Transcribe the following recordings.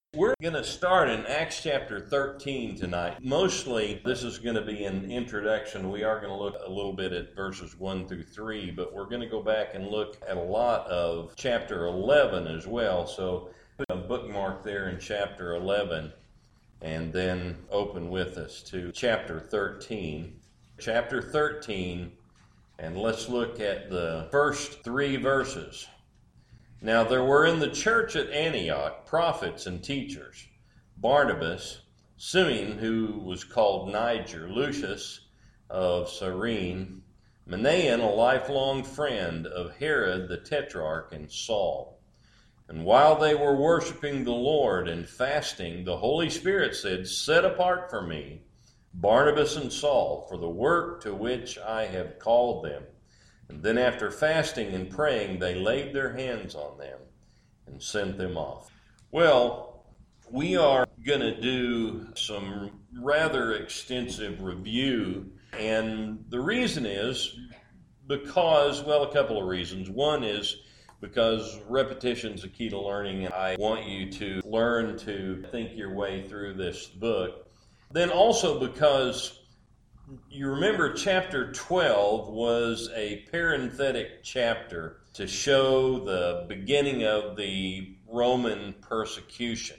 We're going to start in Acts chapter 13 tonight. Mostly, this is going to be an introduction. We are going to look a little bit at verses 1 through 3, but we're going to go back and look at a lot of chapter 11 as well. So, put a bookmark there in chapter 11, and then open with us to chapter 13. Chapter 13, and let's look at the first 3 verses. Now there were in the church at Antioch prophets and teachers, Barnabas, Simeon, who was called Niger, Lucius of Cyrene, Manaen, a lifelong friend of Herod the Tetrarch, and Saul. And while they were worshiping the Lord and fasting, the Holy Spirit said, "Set apart for me Barnabas and Saul for the work to which I have called them." And then after fasting and praying, they laid their hands on them and sent them off. Well, we are going to do some rather extensive review. And the reason is because, well, a couple of reasons. One is because repetition is the key to learning, and I want you to learn to think your way through this book. Then also because you remember chapter 12 was a parenthetic chapter to show the beginning of the Roman persecution.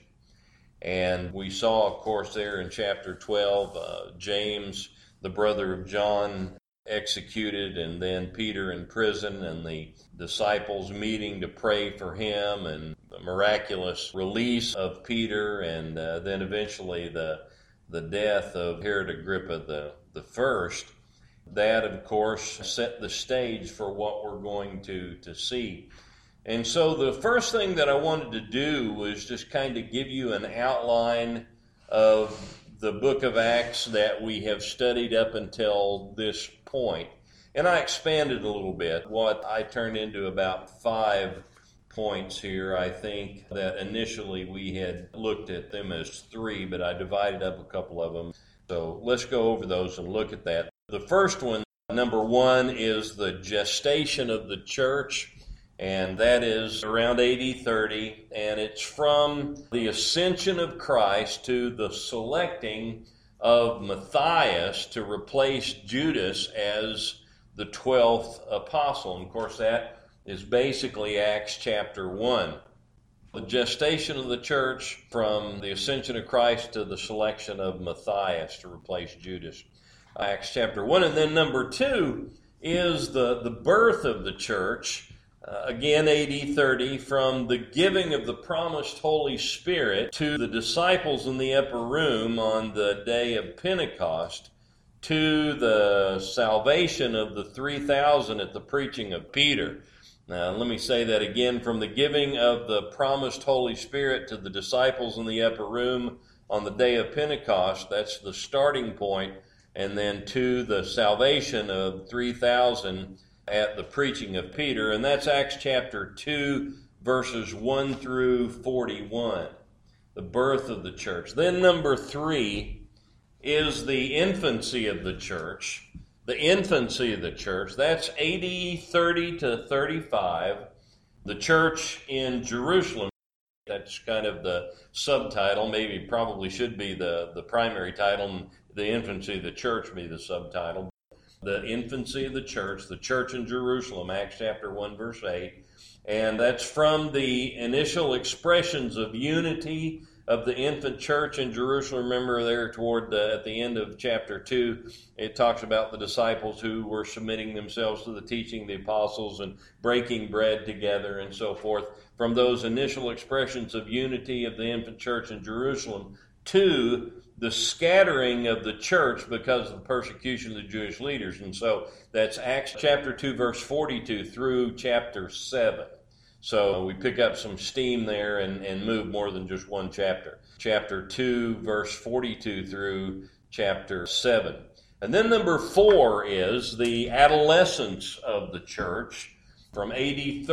And we saw, of course, there in chapter 12, James, the brother of John, executed, and then Peter in prison, and the disciples meeting to pray for him, and the miraculous release of Peter, and then eventually the death of Herod Agrippa the first. That, of course, set the stage for what we're going to see. And so the first thing that I wanted to do was just kind of give you an outline of the book of Acts that we have studied up until this point. And I expanded a little bit. What I turned into about 5 points here. I think that initially we had looked at them as 3, but I divided up a couple of them. So let's go over those and look at that. The first one, number 1, is the gestation of the church, and that is around AD 30, and it's from the ascension of Christ to the selecting of Matthias to replace Judas as the 12th apostle. And of course, that is basically Acts chapter 1. The gestation of the church from the ascension of Christ to the selection of Matthias to replace Judas. Acts chapter 1. And then number 2 is the birth of the church, again AD 30, from the giving of the promised Holy Spirit to the disciples in the upper room on the day of Pentecost, to the salvation of the 3,000 at the preaching of Peter. Now, let me say that again. From the giving of the promised Holy Spirit to the disciples in the upper room on the day of Pentecost, that's the starting point, and then to the salvation of 3,000 at the preaching of Peter, and that's Acts chapter 2, verses 1 through 41, the birth of the church. Then number 3 is the infancy of the church. The infancy of the church, that's AD 30 to 35, the church in Jerusalem. That's kind of the subtitle, probably should be the primary title, and the infancy of the church be the subtitle. The infancy of the church in Jerusalem, Acts chapter 1, verse 8. And that's from the initial expressions of unity of the infant church in Jerusalem. Remember there at the end of chapter 2, it talks about the disciples who were submitting themselves to the teaching of the apostles and breaking bread together and so forth. From those initial expressions of unity of the infant church in Jerusalem to the scattering of the church because of the persecution of the Jewish leaders. And so that's Acts chapter 2, verse 42 through chapter 7. So we pick up some steam there and move more than just one chapter. Chapter 2, verse 42 through chapter 7. And then number 4 is the adolescence of the church from AD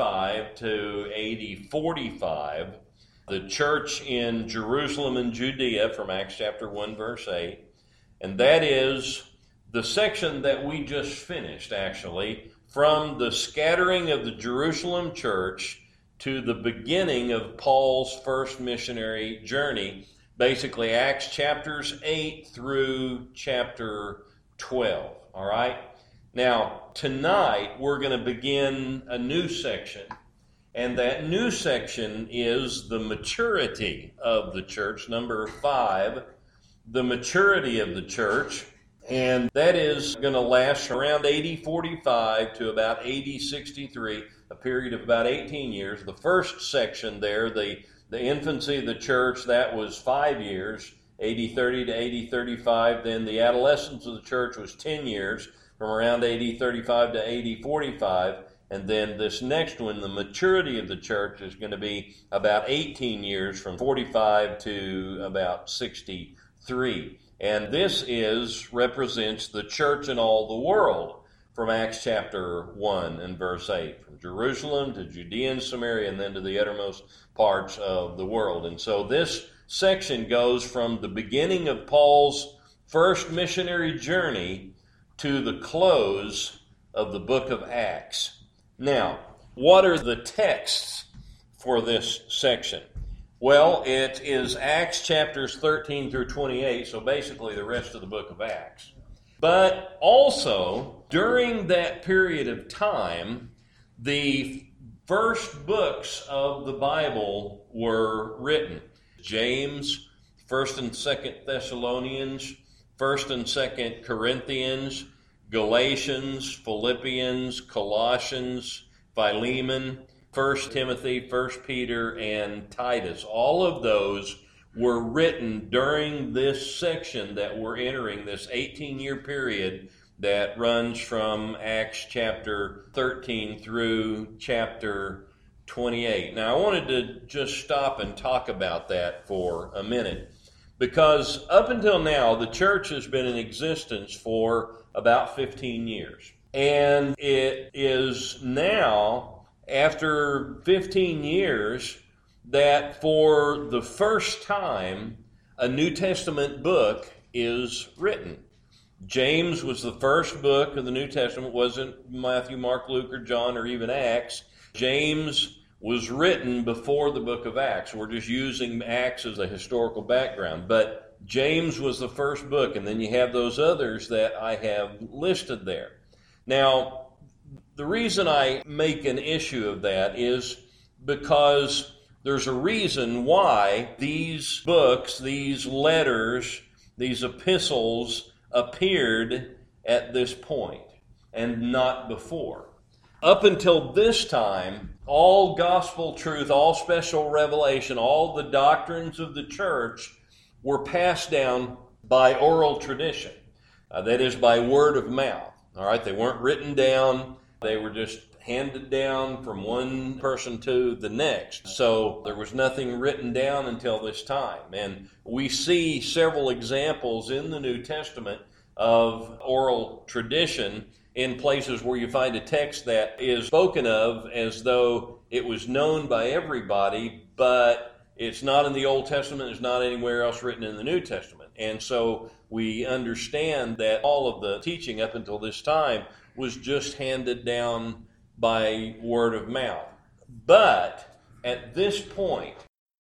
35 to AD 45. The church in Jerusalem and Judea from Acts chapter 1, verse 8. And that is the section that we just finished, actually, from the scattering of the Jerusalem church to the beginning of Paul's first missionary journey, basically Acts chapters 8 through chapter 12. All right? Now, tonight we're going to begin a new section, and that new section is the maturity of the church, number 5, the maturity of the church. And that is going to last around AD 45 to about AD 63, a period of about 18 years. The first section there, the infancy of the church, that was 5 years, AD 30 to AD 35. Then the adolescence of the church was 10 years, from around AD 35 to AD 45. And then this next one, the maturity of the church, is going to be about 18 years, from 45 to about 63. And this represents the church in all the world, from Acts chapter 1 and verse 8, from Jerusalem to Judea and Samaria, and then to the uttermost parts of the world. And so this section goes from the beginning of Paul's first missionary journey to the close of the book of Acts. Now, what are the texts for this section? Well, it is Acts chapters 13 through 28, so basically the rest of the book of Acts. But also, during that period of time, the first books of the Bible were written. James, 1st and 2nd Thessalonians, 1st and 2nd Corinthians, Galatians, Philippians, Colossians, Philemon, 1 Timothy, 1 Peter, and Titus. All of those were written during this section that we're entering, this 18-year period that runs from Acts chapter 13 through chapter 28. Now, I wanted to just stop and talk about that for a minute, because up until now, the church has been in existence for about 15 years. And it is now, after 15 years, that for the first time, a New Testament book is written. James was the first book of the New Testament. It wasn't Matthew, Mark, Luke, or John, or even Acts. James was written before the book of Acts. We're just using Acts as a historical background. But James was the first book, and then you have those others that I have listed there. Now, the reason I make an issue of that is because there's a reason why these books, these letters, these epistles appeared at this point and not before. Up until this time, all gospel truth, all special revelation, all the doctrines of the church were passed down by oral tradition. That is, by word of mouth. All right, they weren't written down. They were just handed down from one person to the next. So there was nothing written down until this time. And we see several examples in the New Testament of oral tradition in places where you find a text that is spoken of as though it was known by everybody, but it's not in the Old Testament, it's not anywhere else written in the New Testament. And so we understand that all of the teaching up until this time was just handed down by word of mouth. But at this point,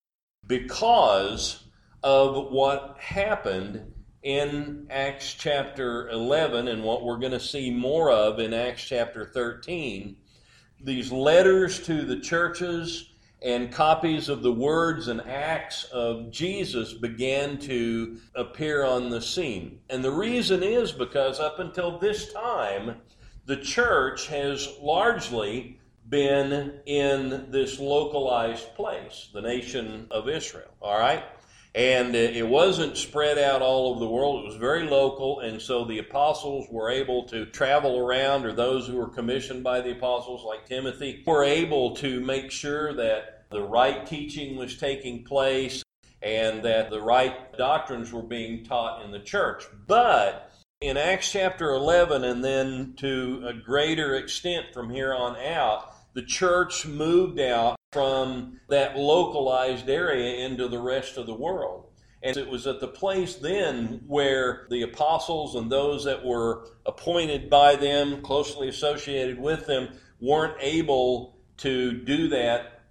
because of what happened in Acts chapter 11 and what we're going to see more of in Acts chapter 13, these letters to the churches and copies of the words and acts of Jesus began to appear on the scene. And the reason is because up until this time, the church has largely been in this localized place, the nation of Israel, all right? And it wasn't spread out all over the world. It was very local, and so the apostles were able to travel around, or those who were commissioned by the apostles, like Timothy, were able to make sure that the right teaching was taking place and that the right doctrines were being taught in the church. But in Acts chapter 11, and then to a greater extent from here on out, the church moved out from that localized area into the rest of the world. And it was at the place then where the apostles and those that were appointed by them, closely associated with them, weren't able to do that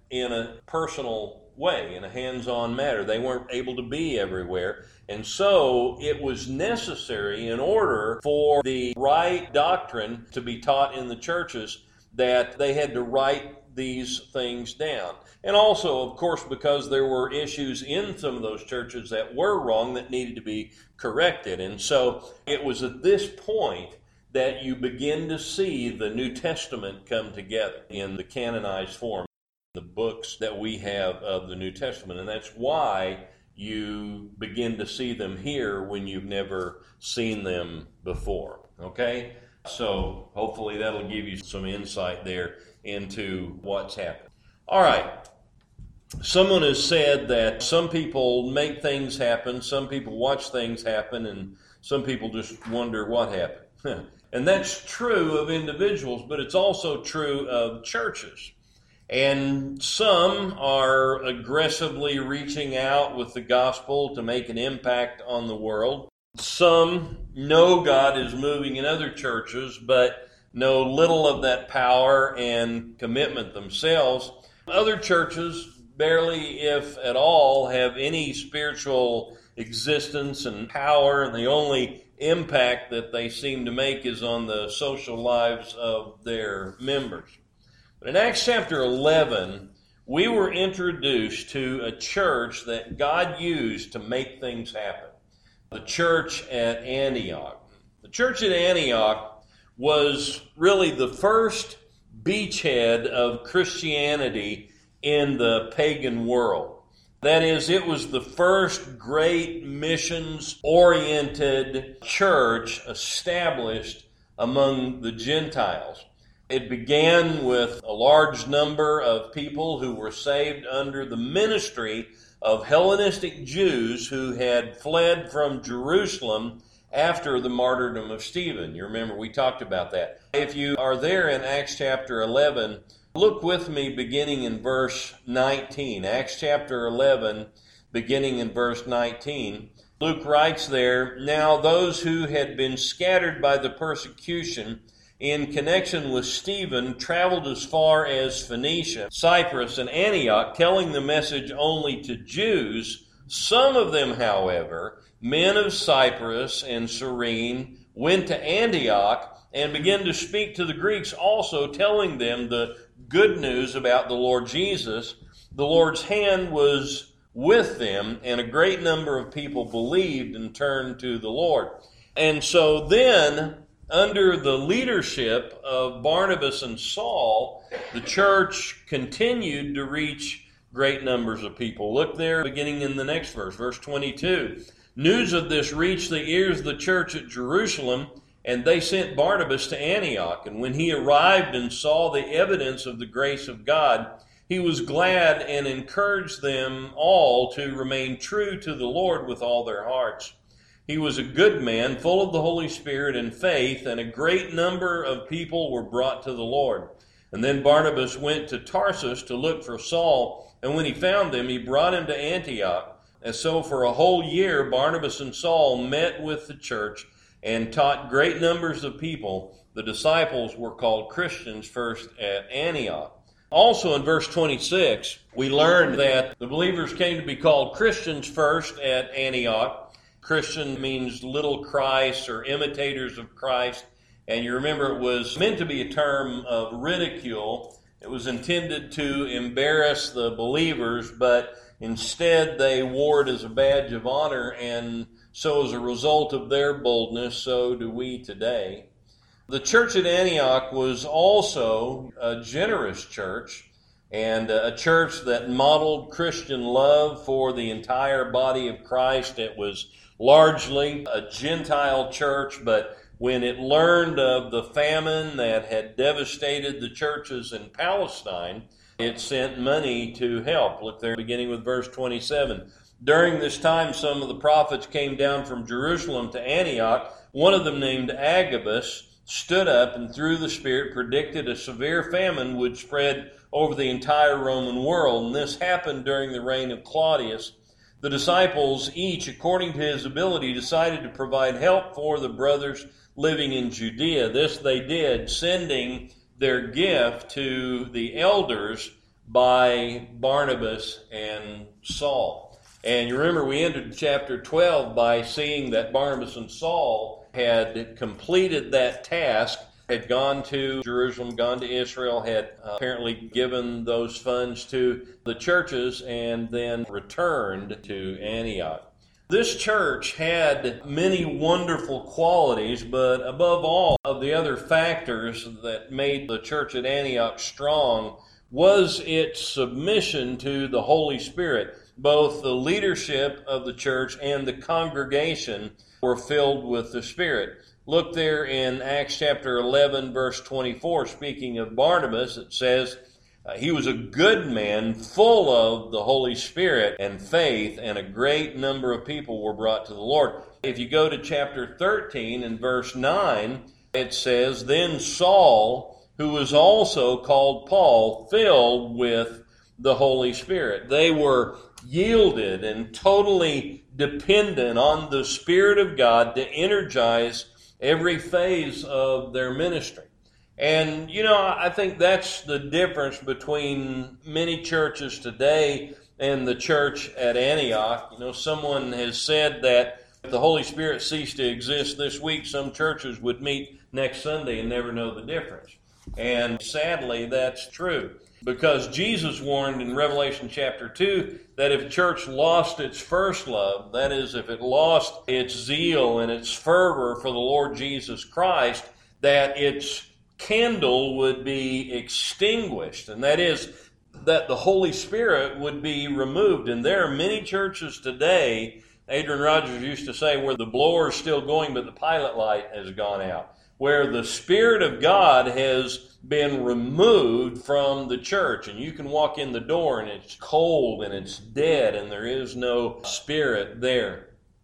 in a personal way, in a hands-on manner. They weren't able to be everywhere. And so it was necessary, in order for the right doctrine to be taught in the churches, that they had to write these things down. And also, of course, because there were issues in some of those churches that were wrong that needed to be corrected. And so it was at this point that you begin to see the New Testament come together in the canonized form, the books that we have of the New Testament. And that's why you begin to see them here when you've never seen them before. Okay? So hopefully that'll give you some insight there into what's happened. All right. Someone has said that some people make things happen, some people watch things happen, and some people just wonder what happened. And that's true of individuals, but it's also true of churches. And some are aggressively reaching out with the gospel to make an impact on the world. Some know God is moving in other churches, but know little of that power and commitment themselves. Other churches barely, if at all, have any spiritual existence and power, and the only impact that they seem to make is on the social lives of their members. But in Acts chapter 11, we were introduced to a church that God used to make things happen. The church at Antioch. The church at Antioch was really the first beachhead of Christianity in the pagan world. That is, it was the first great missions-oriented church established among the Gentiles. It began with a large number of people who were saved under the ministry of Hellenistic Jews who had fled from Jerusalem after the martyrdom of Stephen. You remember we talked about that. If you are there in Acts chapter 11, look with me beginning in verse 19. Acts chapter 11, beginning in verse 19. Luke writes there, "Now those who had been scattered by the persecution in connection with Stephen traveled as far as Phoenicia, Cyprus, and Antioch, telling the message only to Jews. Some of them, however, men of Cyprus and Cyrene, went to Antioch and began to speak to the Greeks also, telling them the good news about the Lord Jesus. The Lord's hand was with them, and a great number of people believed and turned to the Lord." And so then, under the leadership of Barnabas and Saul, the church continued to reach great numbers of people. Look there, beginning in the next verse, verse 22. "News of this reached the ears of the church at Jerusalem, and they sent Barnabas to Antioch. And when he arrived and saw the evidence of the grace of God, he was glad and encouraged them all to remain true to the Lord with all their hearts. He was a good man, full of the Holy Spirit and faith, and a great number of people were brought to the Lord. And then Barnabas went to Tarsus to look for Saul, and when he found them, he brought him to Antioch. And so for a whole year, Barnabas and Saul met with the church and taught great numbers of people. The disciples were called Christians first at Antioch." Also in verse 26, we learned that the believers came to be called Christians first at Antioch. Christian means little Christ or imitators of Christ. And you remember it was meant to be a term of ridicule. It was intended to embarrass the believers, but instead they wore it as a badge of honor. And so as a result of their boldness, so do we today. The church at Antioch was also a generous church, and a church that modeled Christian love for the entire body of Christ. It was largely a Gentile church, but when it learned of the famine that had devastated the churches in Palestine, it sent money to help. Look there, beginning with verse 27. "During this time, some of the prophets came down from Jerusalem to Antioch. One of them, named Agabus, stood up and through the Spirit predicted a severe famine would spread over the entire Roman world. And this happened during the reign of Claudius. The disciples, each according to his ability, decided to provide help for the brothers living in Judea. This they did, sending their gift to the elders by Barnabas and Saul. And you remember we ended chapter 12 by seeing that Barnabas and Saul had completed that task, had gone to Jerusalem, gone to Israel, had apparently given those funds to the churches, and then returned to Antioch. This church had many wonderful qualities, but above all of the other factors that made the church at Antioch strong was its submission to the Holy Spirit. Both the leadership of the church and the congregation were filled with the Spirit. Look there in Acts chapter 11, verse 24, speaking of Barnabas, it says, he was a good man, full of the Holy Spirit and faith, and a great number of people were brought to the Lord. If you go to chapter 13 and verse 9, it says, then Saul, who was also called Paul, filled with the Holy Spirit. They were yielded and totally dependent on the Spirit of God to energize every phase of their ministry. And, I think that's the difference between many churches today and the church at Antioch. Someone has said that if the Holy Spirit ceased to exist this week, some churches would meet next Sunday and never know the difference. And sadly, that's true. Because Jesus warned in Revelation chapter 2 that if a church lost its first love, that is, if it lost its zeal and its fervor for the Lord Jesus Christ, that its candle would be extinguished, and that is that the Holy Spirit would be removed. And there are many churches today, Adrian Rogers used to say, where the blower is still going but the pilot light has gone out, where the Spirit of God has been removed from the church, and you can walk in the door and it's cold and it's dead and there is no Spirit there.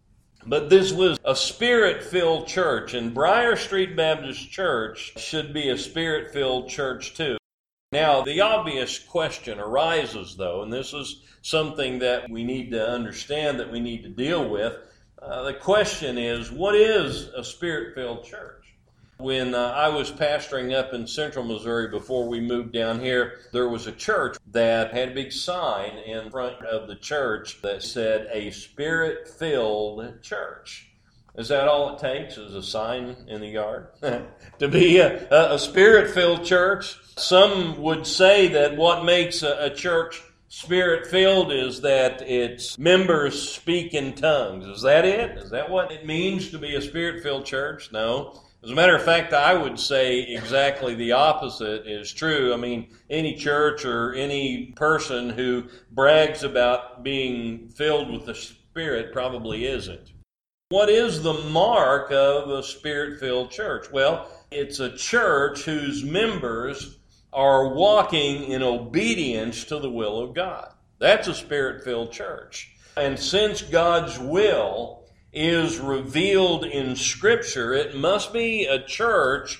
But this was a Spirit-filled church, and Briar Street Baptist Church should be a Spirit-filled church too. Now, the obvious question arises, though, and this is something that we need to understand, that we need to deal with. The question is, what is a Spirit-filled church? When I was pastoring up in central Missouri before we moved down here, there was a church that had a big sign in front of the church that said, a Spirit-filled church. Is that all it takes, is a sign in the yard? To be a Spirit-filled church? Some would say that what makes a church Spirit-filled is that its members speak in tongues. Is that it? Is that what it means to be a Spirit-filled church? No. As a matter of fact, I would say exactly the opposite is true. I mean, any church or any person who brags about being filled with the Spirit probably isn't. What is the mark of a Spirit-filled church? Well, it's a church whose members are walking in obedience to the will of God. That's a Spirit-filled church. And since God's will is revealed in Scripture, it must be a church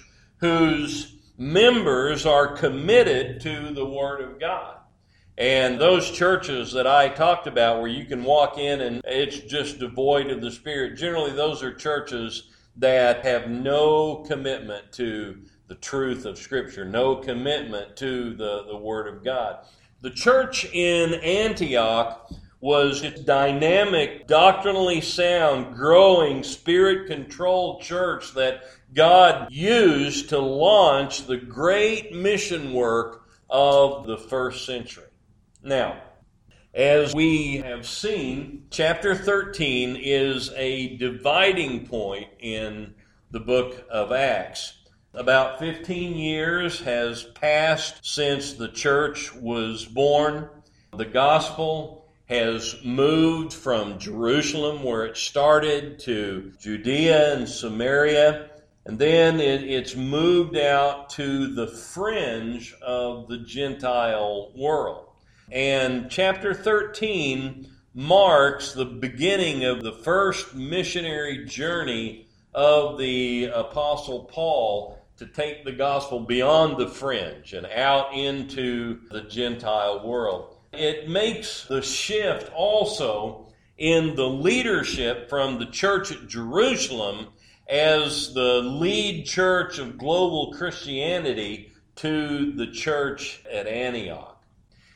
whose members are committed to the Word of God. And those churches that I talked about where you can walk in and it's just devoid of the Spirit, generally those are churches that have no commitment to the truth of Scripture, no commitment to the Word of God. The church in Antioch was a dynamic, doctrinally sound, growing, Spirit-controlled church that God used to launch the great mission work of the first century. Now, as we have seen, chapter 13 is a dividing point in the book of Acts. About 15 years has passed since the church was born. The gospel has moved from Jerusalem, where it started, to Judea and Samaria, and then it's moved out to the fringe of the Gentile world. And chapter 13 marks the beginning of the first missionary journey of the Apostle Paul to take the gospel beyond the fringe and out into the Gentile world. It makes the shift also in the leadership from the church at Jerusalem as the lead church of global Christianity to the church at Antioch.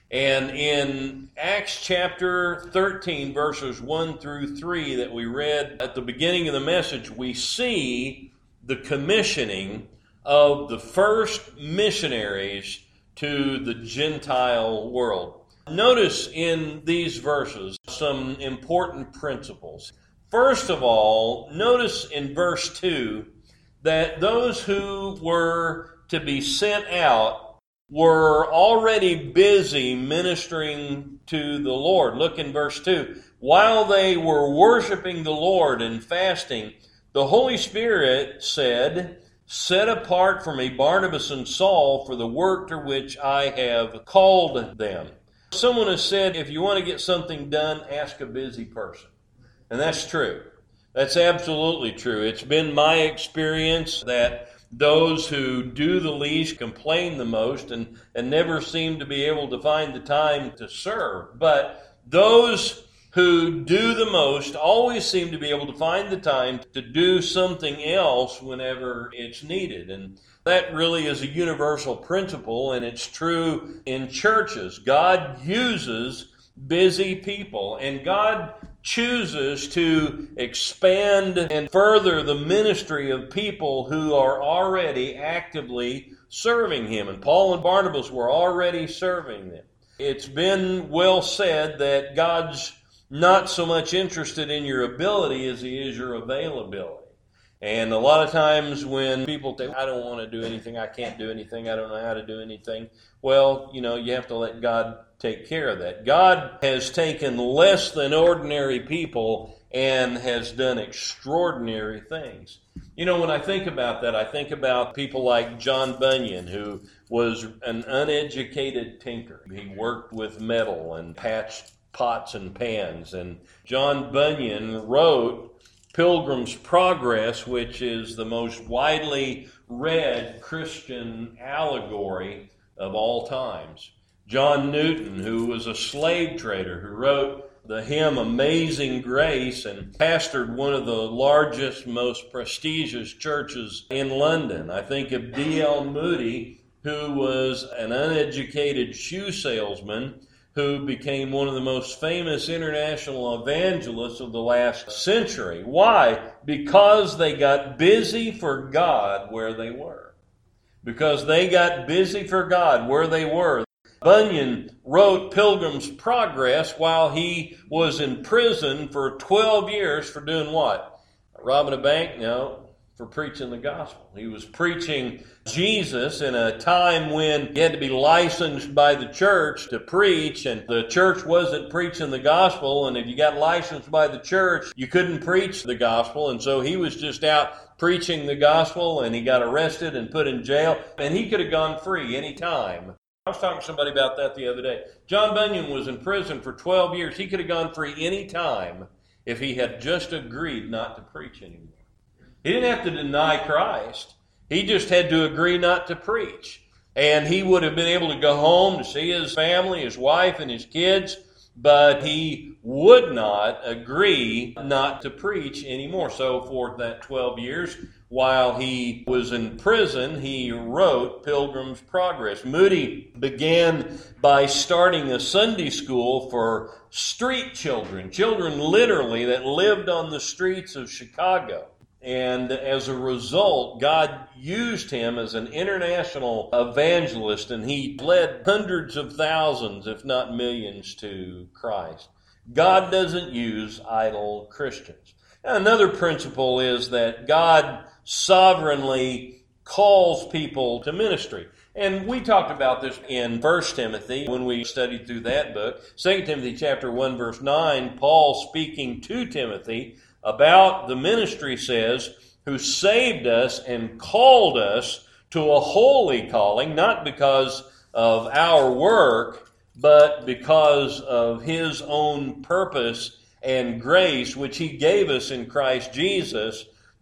And in Acts chapter 13, verses 1 through 3 that we read at the beginning of the message, we see the commissioning of the first missionaries to the Gentile world. Notice in these verses some important principles. First of all, notice in verse 2 that those who were to be sent out were already busy ministering to the Lord. Look in verse 2. While they were worshiping the Lord and fasting, the Holy Spirit said, "Set apart for me Barnabas and Saul for the work to which I have called them." Someone has said, if you want to get something done, ask a busy person. And that's true. That's absolutely true. It's been my experience that those who do the least complain the most and never seem to be able to find the time to serve. But those who do the most always seem to be able to find the time to do something else whenever it's needed. And that really is a universal principle, and it's true in churches. God uses busy people, and God chooses to expand and further the ministry of people who are already actively serving Him. And Paul and Barnabas were already serving them. It's been well said that God's not so much interested in your ability as He is your availability. And a lot of times when people say, I don't want to do anything, I can't do anything, I don't know how to do anything, well, you have to let God take care of that. God has taken less than ordinary people and has done extraordinary things. When I think about that, I think about people like John Bunyan, who was an uneducated tinker. He worked with metal and patched pots and pans. And John Bunyan wrote Pilgrim's Progress, which is the most widely read Christian allegory of all times. John Newton, who was a slave trader, who wrote the hymn Amazing Grace and pastored one of the largest, most prestigious churches in London. I think of D.L. Moody, who was an uneducated shoe salesman who became one of the most famous international evangelists of the last century. Why? Because they got busy for God where they were. Because they got busy for God where they were. Bunyan wrote Pilgrim's Progress while he was in prison for 12 years for doing what? Robbing a bank? No. For preaching the gospel. He was preaching Jesus in a time when he had to be licensed by the church to preach, and the church wasn't preaching the gospel, and if you got licensed by the church, you couldn't preach the gospel, and so he was just out preaching the gospel, and he got arrested and put in jail, and he could have gone free any time. I was talking to somebody about that the other day. John Bunyan was in prison for 12 years. He could have gone free any time if he had just agreed not to preach anymore. He didn't have to deny Christ. He just had to agree not to preach. And he would have been able to go home to see his family, his wife, and his kids, but he would not agree not to preach anymore. So for that 12 years, while he was in prison, he wrote Pilgrim's Progress. Moody began by starting a Sunday school for street children literally that lived on the streets of Chicago. And as a result, God used him as an international evangelist, and he led hundreds of thousands, if not millions, to Christ. God doesn't use idle Christians. Another principle is that God sovereignly calls people to ministry. And we talked about this in 1 Timothy when we studied through that book. 2 Timothy chapter 1, verse 9, Paul speaking to Timothy about the ministry says, who saved us and called us to a holy calling, not because of our work, but because of His own purpose and grace, which He gave us in Christ Jesus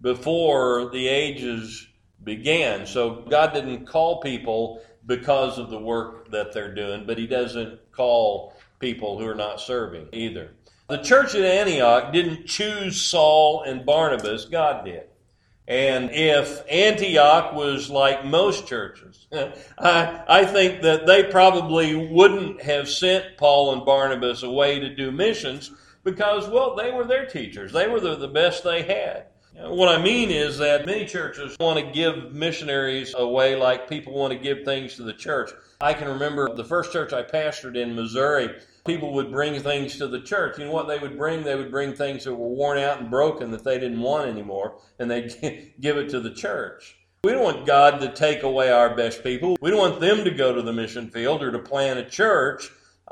before the ages began. So God didn't call people because of the work that they're doing, but He doesn't call people who are not serving either. The church at Antioch didn't choose Saul and Barnabas, God did. And if Antioch was like most churches, I think that they probably wouldn't have sent Paul and Barnabas away to do missions because, well, they were their teachers. They were the best they had. What I mean is that many churches want to give missionaries away like people want to give things to the church. I can remember the first church I pastored in Missouri, people would bring things to the church. You know what they would bring? They would bring things that were worn out and broken that they didn't want anymore, and they'd give it to the church. We don't want God to take away our best people. We don't want them to go to the mission field or to plant a church,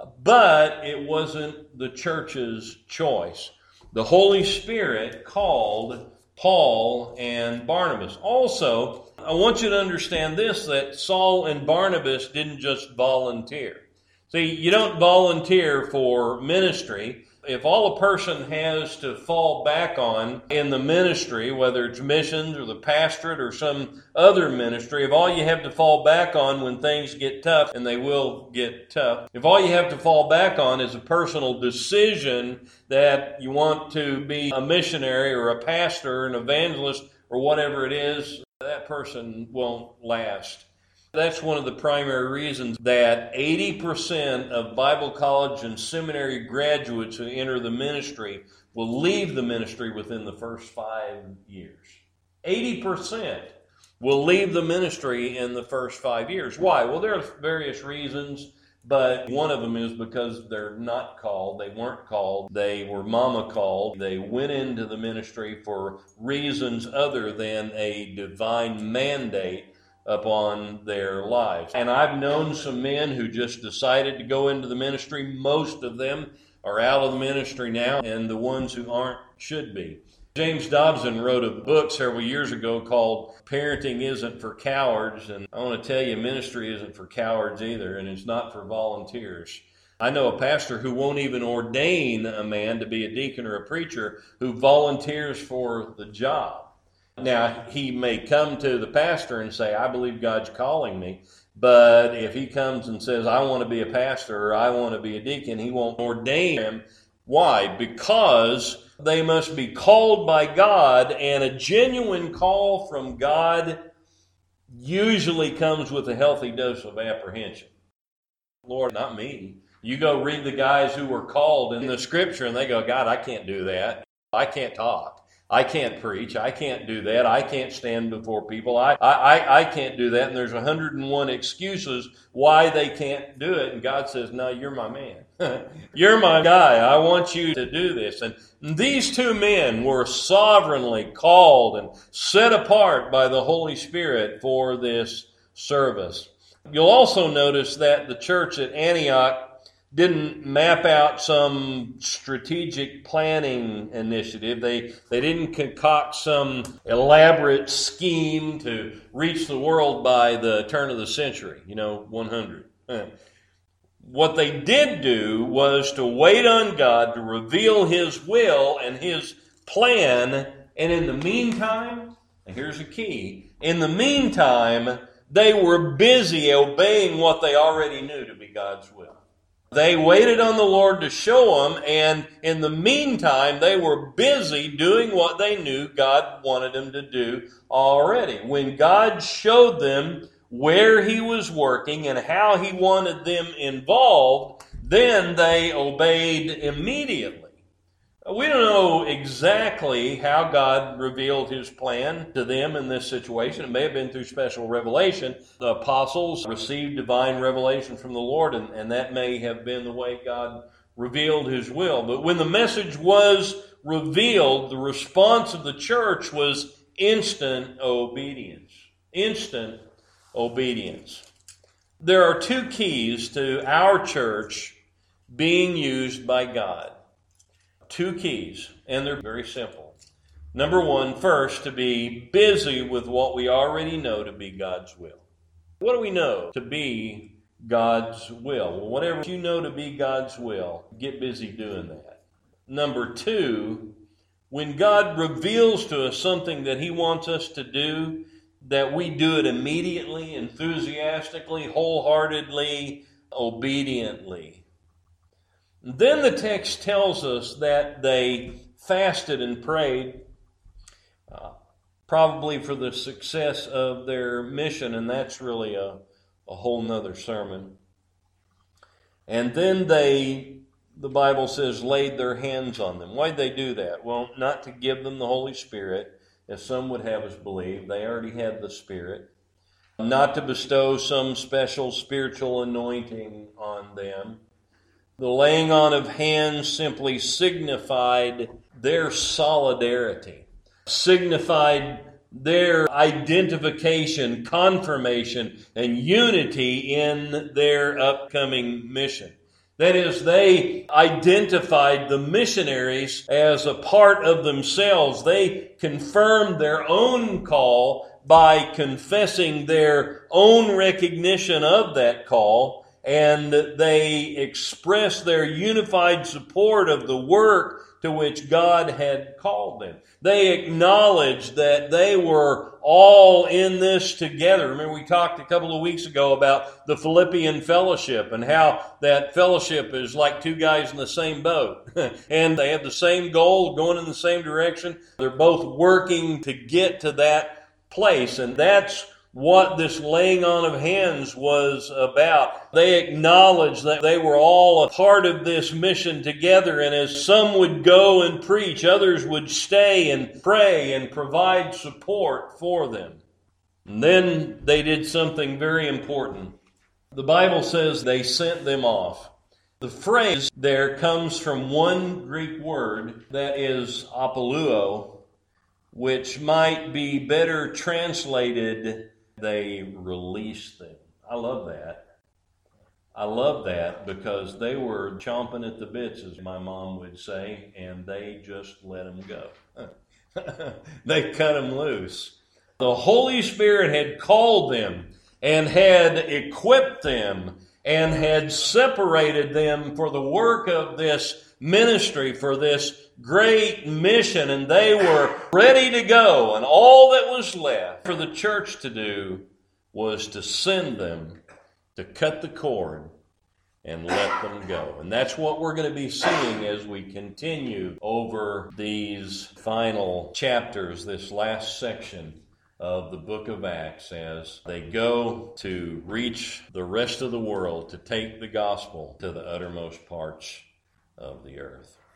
but it wasn't the church's choice. The Holy Spirit called Paul and Barnabas. Also, I want you to understand this, that Saul and Barnabas didn't just volunteer. See, you don't volunteer for ministry. If all a person has to fall back on in the ministry, whether it's missions or the pastorate or some other ministry, if all you have to fall back on when things get tough, and they will get tough, if all you have to fall back on is a personal decision that you want to be a missionary or a pastor or an evangelist or whatever it is, that person won't last. That's one of the primary reasons that 80% of Bible college and seminary graduates who enter the ministry will leave the ministry within the first 5 years. 80% will leave the ministry in the first 5 years. Why? Well, there are various reasons, but one of them is because they're not called. They weren't called. They were mama called. They went into the ministry for reasons other than a divine mandate upon their lives. And I've known some men who just decided to go into the ministry. Most of them are out of the ministry now, and the ones who aren't should be. James Dobson wrote a book several years ago called Parenting Isn't for Cowards, and I want to tell you, ministry isn't for cowards either, and it's not for volunteers. I know a pastor who won't even ordain a man to be a deacon or a preacher who volunteers for the job. Now, he may come to the pastor and say, I believe God's calling me. But if he comes and says, I want to be a pastor or I want to be a deacon, he won't ordain him. Why? Because they must be called by God, and a genuine call from God usually comes with a healthy dose of apprehension. Lord, not me. You go read the guys who were called in the scripture and they go, God, I can't do that. I can't talk. I can't preach. I can't do that. I can't stand before people. I can't do that. And there's 101 excuses why they can't do it. And God says, no, you're my man. You're my guy. I want you to do this. And these two men were sovereignly called and set apart by the Holy Spirit for this service. You'll also notice that the church at Antioch didn't map out some strategic planning initiative. They didn't concoct some elaborate scheme to reach the world by the turn of the century, 100. What they did do was to wait on God to reveal His will and His plan, and in the meantime, and here's the key, in the meantime, they were busy obeying what they already knew to be God's will. They waited on the Lord to show them, and in the meantime, they were busy doing what they knew God wanted them to do already. When God showed them where He was working and how He wanted them involved, then they obeyed immediately. We don't know exactly how God revealed His plan to them in this situation. It may have been through special revelation. The apostles received divine revelation from the Lord, and that may have been the way God revealed His will. But when the message was revealed, the response of the church was instant obedience. Instant obedience. There are two keys to our church being used by God. Two keys, and they're very simple. Number one, first, to be busy with what we already know to be God's will. What do we know to be God's will? Well, whatever you know to be God's will, get busy doing that. Number two, when God reveals to us something that He wants us to do, that we do it immediately, enthusiastically, wholeheartedly, obediently. Then the text tells us that they fasted and prayed. probably for the success of their mission, and that's really a whole nother sermon. And then the Bible says, laid their hands on them. Why'd they do that? Well, not to give them the Holy Spirit, as some would have us believe. They already had the Spirit. Not to bestow some special spiritual anointing on them. The laying on of hands simply signified their solidarity, signified their identification, confirmation, and unity in their upcoming mission. That is, they identified the missionaries as a part of themselves. They confirmed their own call by confessing their own recognition of that call, and they expressed their unified support of the work to which God had called them. They acknowledged that they were all in this together. Remember, we talked a couple of weeks ago about the Philippian fellowship and how that fellowship is like two guys in the same boat. And they have the same goal, going in the same direction. They're both working to get to that place, and that's what this laying on of hands was about. They acknowledged that they were all a part of this mission together, and as some would go and preach, others would stay and pray and provide support for them. And then they did something very important. The Bible says they sent them off. The phrase there comes from one Greek word that is apoluo, which might be better translated, they released them. I love that. I love that because they were chomping at the bits, as my mom would say, and they just let them go. They cut them loose. The Holy Spirit had called them and had equipped them and had separated them for the work of this ministry, for this great mission, and they were ready to go, and all that was left for the church to do was to send them, to cut the cord and let them go. And that's what we're going to be seeing as we continue over these final chapters, this last section of the book of Acts, as they go to reach the rest of the world, to take the gospel to the uttermost parts of the earth.